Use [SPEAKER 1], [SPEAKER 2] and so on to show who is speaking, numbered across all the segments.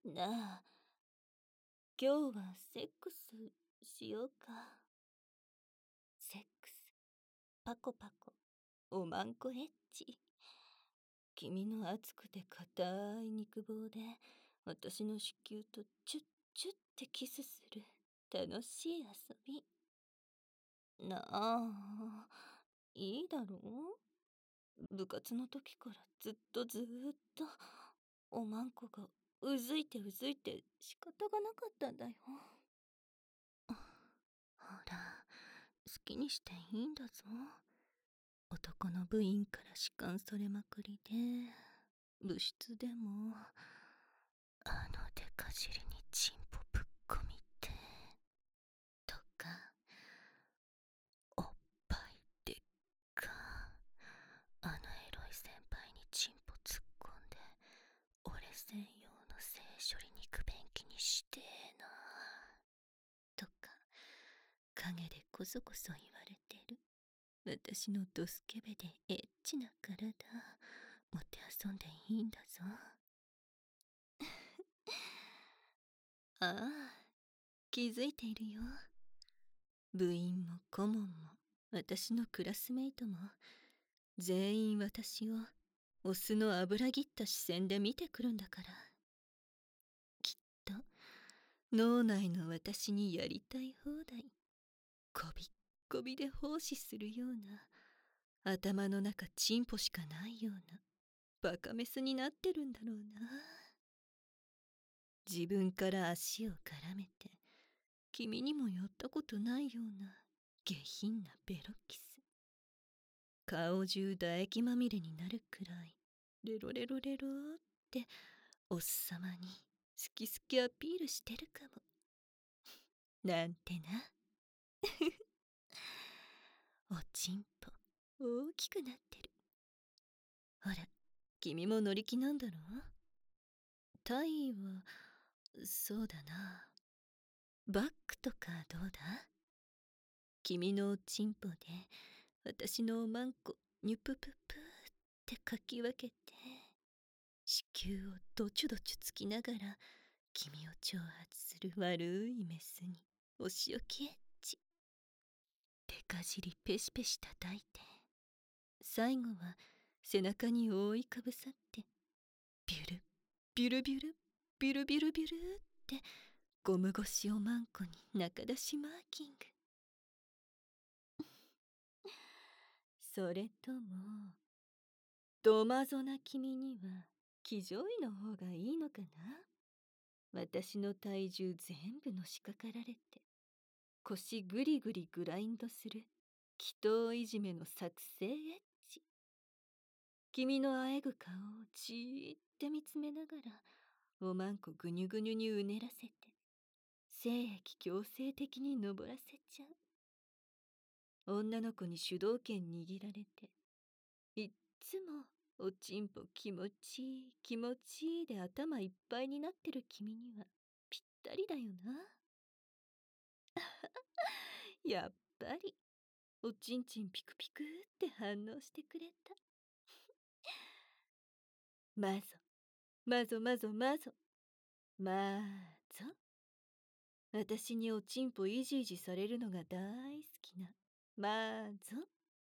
[SPEAKER 1] なあ、今日はセックスしようか。セックス、パコパコ、おまんこエッチ。君の熱くて硬い肉棒で私の子宮とチュッチュッってキスする楽しい遊び。なあ、いいだろう。部活の時からずっとおまんこがうずいて仕方がなかったんだよ。ほら、好きにしていいんだぞ。男の部員から弛緩されまくりで、部室でもあのデカ尻にチンポぶっこみてとか、おっぱいでっか、あのエロい先輩にチンポ突っ込んで俺専用の性処理肉便器にしてえなとか、陰でこそこそ言われてる私のドスケベでエッチな体、もて遊んでいいんだぞ。ああ、気づいているよ。部員も顧問も私のクラスメイトも全員私をオスの油ぎった視線で見てくるんだから。きっと脳内の私にやりたい放題、こびっこびで奉仕するような、頭の中チンポしかないようなバカメスになってるんだろうな。自分から足を絡めて君にも寄ったことないような下品なベロキス、顔中唾液まみれになるくらいレロレロレロっておっさまに好き好きアピールしてるかもなんてな。おちんぽ大きくなってる。ほら、君も乗り気なんだろ。タイはそうだな、バックとかどうだ。君のおちんぽで私のおまんこニュプププってかき分けて、子宮をドチュドチュつきながら君を挑発する悪いメスにお仕置きエッチ。デカ尻ペシペシ叩いて、最後は背中に覆いかぶさってビュルビュルビュルビュルビュルビュルってゴム越しおまんこに中出しマーキング。それともドマゾな君には騎乗位の方がいいのかな。私の体重全部のしかかられて腰グリグリグラインドする祈祷いじめの作成エッチ。君のあえぐ顔をじーって見つめながらおまんこぐにゅぐにゅにうねらせて精液強制的に登らせちゃう。女の子に主導権握られていっつもおちんぽ気持ちいい気持ちいいで頭いっぱいになってる君にはぴったりだよな。やっぱりおちんちんピクピクって反応してくれた。まぞまぞまぞまぞまぞ。私におちんぽいじいじされるのが大好きなまぞ。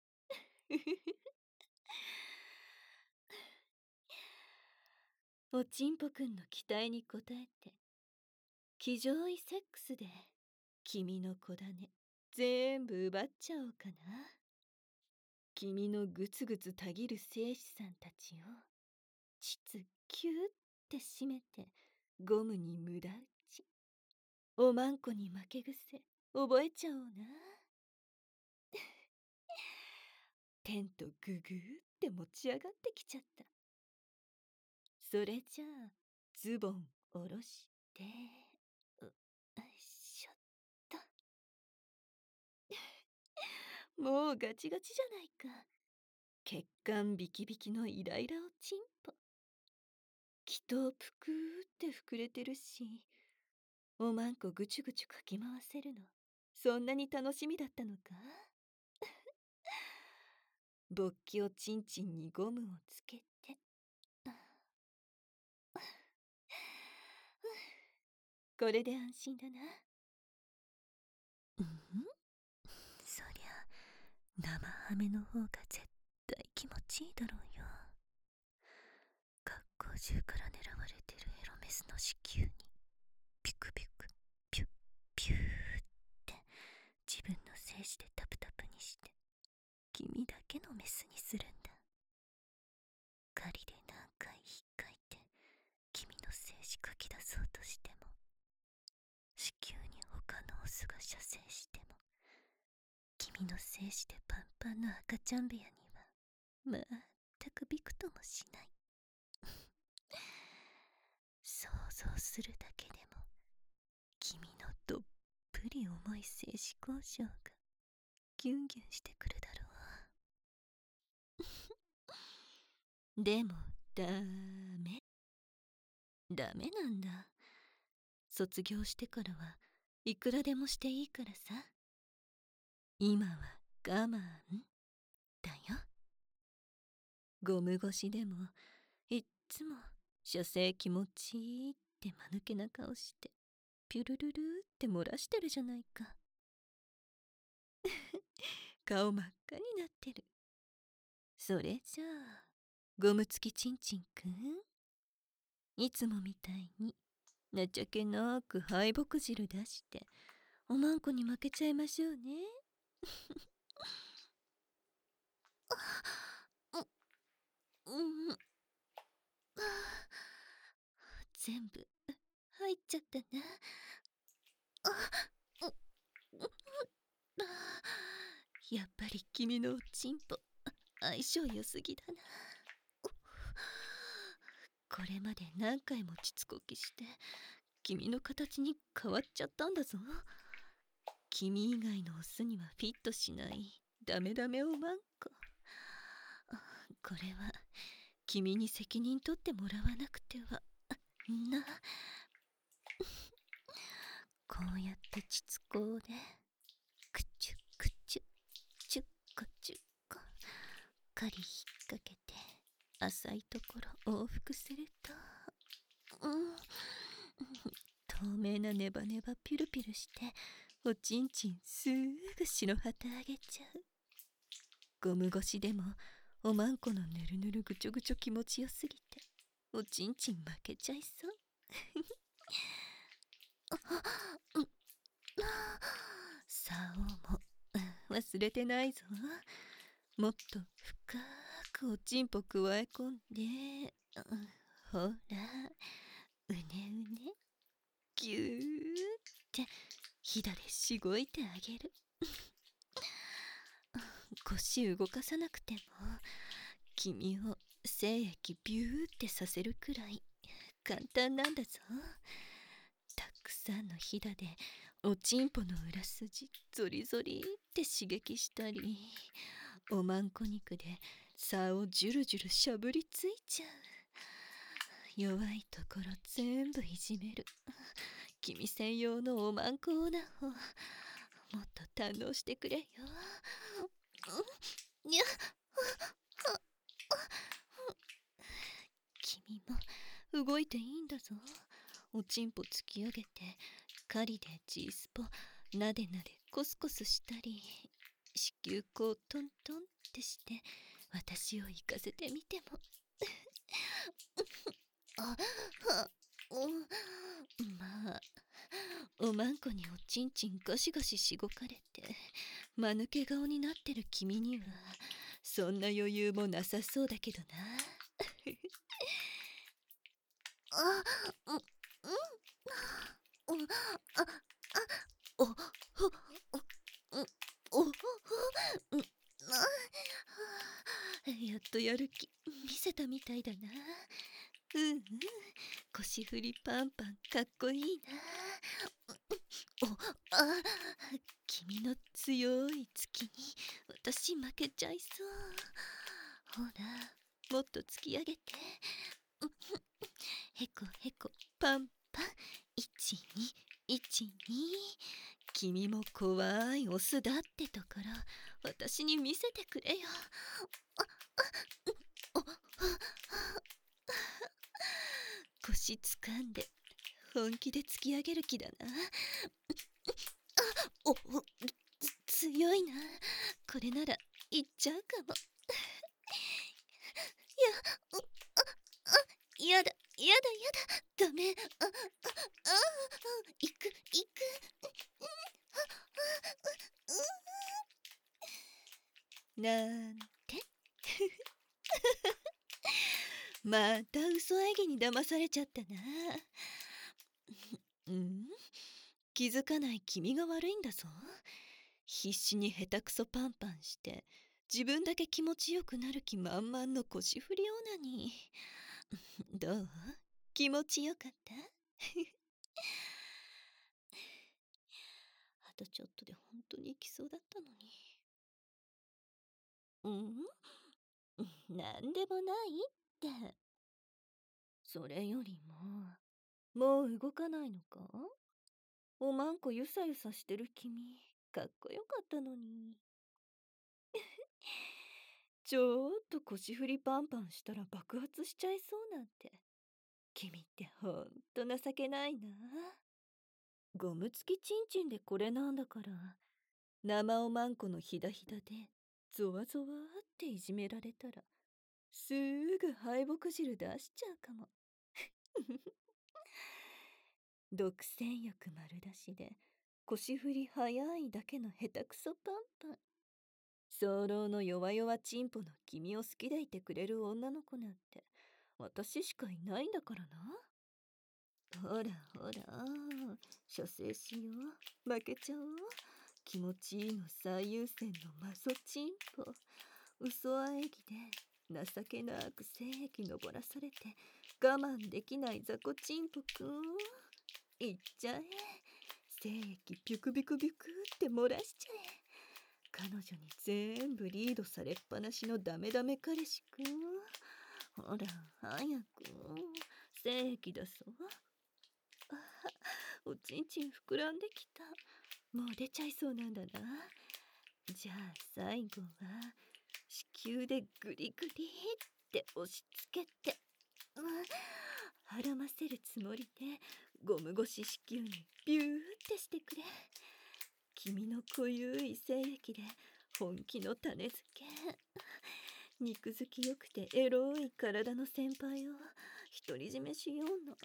[SPEAKER 1] おちんぽくんの期待に応えて気上位セックスで君の子種全部奪っちゃおうかな。君のグツグツたぎる精子さんたちを膣キューって締めてゴムに無駄打ち。おまんこに負け癖覚えちゃおうな。テントググーって持ち上がってきちゃった。それじゃあズボン下ろしてよいしょっと。もうガチガチじゃないか。血管ビキビキのイライラおちんぽ。気とぷくーって膨れてるし、おまんこぐちゅぐちゅかき回せるのそんなに楽しみだったのか。勃起おちんちんにゴムをつけてこれで安心だな。
[SPEAKER 2] そりゃ生ハメの方が絶対気持ちいいだろうよ。学校中から狙われてるエロメスの子宮にピクピクピュッピューって自分の精子でタプタプにして君だけのメスにするんだ。狩りで何回引っかいて君の精子かき出そうとしても、子宮に他のオスが射精しても、君の精子でパンパンの赤ちゃん部屋にはまったくびくともしない。想像するだけでも君のどっぷり重い精子交渉がギュンギュンしてくるだろう。でもダメなんだ。卒業してからはいくらでもしていいからさ。今は我慢だよ。ゴム越しでもいっつも射精気持ちいいって間抜けな顔してピュルルルって漏らしてるじゃないか。顔真っ赤になってる。それじゃあゴム付きちんちんくん、いつもみたいに情けなく敗北汁出しておまんこに負けちゃいましょうね。全部入っちゃったな。やっぱり君のおちんぽ相性良すぎだな。これまで何回もちつこきして君の形に変わっちゃったんだぞ。君以外のオスにはフィットしないダメダメおまんこ。これは君に責任取ってもらわなくてはな。こうやってちつこうでくちゅくちゅちゅっこちゅっこ針引っ掛けて浅いところ往復すると、透明なネバネバピュルピュルしておちんちんすぐ白旗あげちゃう。ゴム越しでもおまんこのぬるぬるぐちょぐちょ気持ちよすぎておちんちん負けちゃいそう。さおも忘れてないぞ。もっと深くおちんぽくわえ込んで、ほらうねうねぎゅーってひだでしごいてあげる。腰動かさなくても君を精液ビューってさせるくらい簡単なんだぞ。たくさんのひだでおちんぽの裏筋ゾリゾリって刺激したり、おまんこ肉で差をジュルジュルしゃぶりついちゃう。弱いところ全部いじめる君専用のおまんこオナホ、もっと堪能してくれよ。にゃ君も動いていいんだぞ。おちんぽ突き上げて狩りでGスポなでなでコスコスしたり、子宮口トントンってして私を行かせてみてもまあおまんこにおちんちんガシガシしごかれて間抜け顔になってる君にはそんな余裕もなさそうだけどな。やっとやる気見せたみたいだな。腰振りパンパンかっこいいな。君の強い突きに私負けちゃいそう。ほらもっと突き上げて。へこへこパンパン1212。君も怖いオスだってところ私に見せてくれよ。腰つかんで本気で突き上げる気だな。お強いな。これならいっちゃうかも。やだやだダメ。行く。なんてまた嘘演技に騙されちゃったな。気づかない君が悪いんだぞ。必死に下手くそパンパンして自分だけ気持ちよくなる気満々の腰振りオナに。どう？気持ちよかった？あとちょっとで本当に行きそうだったのに。なんでもないって。それよりもう動かないのか？おまんこゆさゆさしてる君、かっこよかったのに。ちょっと腰振りパンパンしたら爆発しちゃいそうなんて。君ってほんと情けないな。ゴム付きちんちんでこれなんだから、生おまんこのひだひだでゾワゾワっていじめられたらすぐ敗北汁出しちゃうかも。独占欲丸出しで腰振り早いだけの下手くそパンパン。早漏の弱々チンポの君を好きでいてくれる女の子なんて私しかいないんだからな。ほらほら、射精しよう。負けちゃおう。気持ちいいの最優先のマソチンポ。嘘あえぎで情けなく精液登らされて我慢できない雑魚チンポくん。いっちゃえ。精液ビュクビュクビュクって漏らしちゃえ。彼女に全部リードされっぱなしのダメダメ彼氏くん。ほら早く精液だぞ。おちんちん膨らんできた。もう出ちゃいそうなんだな。じゃあ最後は子宮でグリグリって押し付けて、はらませるつもりでゴム越し子宮にビューってしてくれ。君の濃ゆい精液で本気の種付け。肉付きよくてエロい体の先輩を独り占めしようの。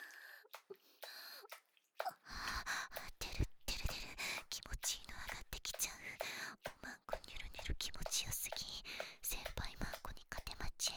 [SPEAKER 2] 出る気持ちいいの上がってきちゃう。おまんこニュルニュル気持ちよすぎ。先輩まんこに勝てまち。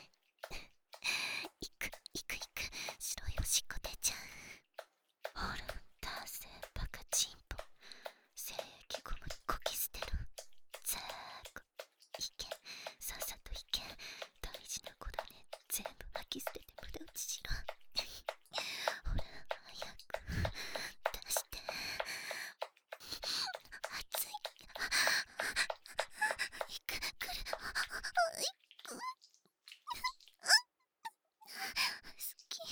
[SPEAKER 2] いく白いおしっこ出ちゃう。ほら出せバカチンポ。精液ゴムにこき捨てる。ザーコいけ、さっさといけ。大事な子だね。全部吐き捨てて無駄打ちしろ。ほら早く出して。熱い。くる。好き。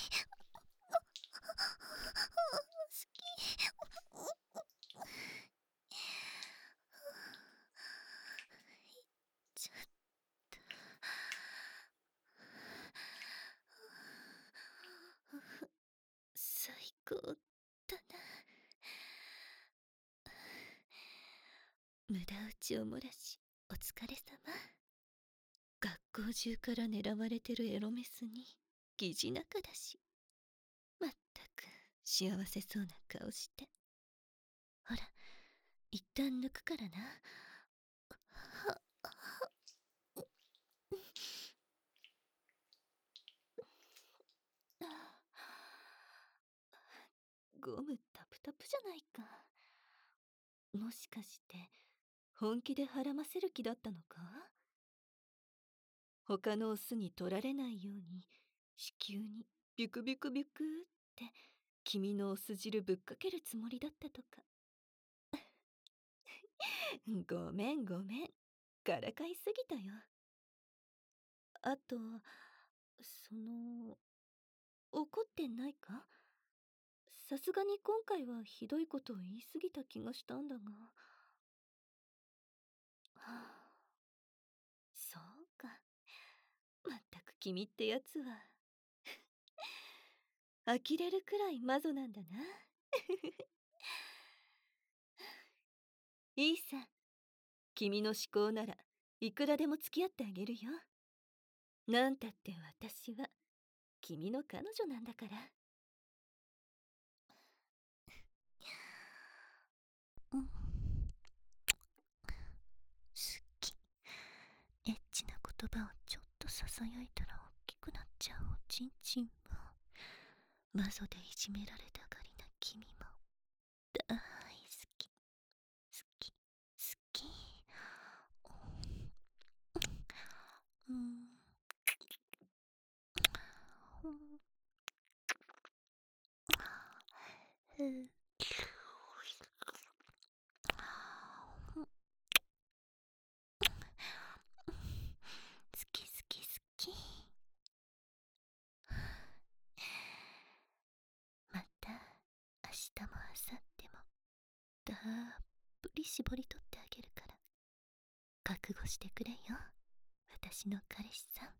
[SPEAKER 2] ちょっと最高だな。無駄打ちを漏らしお疲れ様。学校中から狙われてるエロメスに疑似仲だし。まったく幸せそうな顔して。ほら一旦抜くからな。ゴムタプタプじゃないか。もしかして本気ではらませる気だったのか？他のオスに取られないように子宮にビュクビュクビュクって君のオス汁ぶっかけるつもりだったとか。ごめんからかいすぎたよ。あと怒ってないか？さすがに今回はひどいことを言いすぎた気がしたんだが。はあ、そうか。まったく君ってやつは。
[SPEAKER 1] 呆れるくらいマゾなんだな。いいさ、君の思考ならいくらでも付き合ってあげるよ。なんたって私は君の彼女なんだから。
[SPEAKER 2] うん、好き。エッチな言葉をちょっとささやいたら大きくなっちゃうおちんちんも、マゾでいじめられたがりな君も大好き、好き、好き。うん、うん、好き好き好き。また明日も明後日もたっぷり絞り取ってあげるから覚悟してくれよ、私の彼氏さん。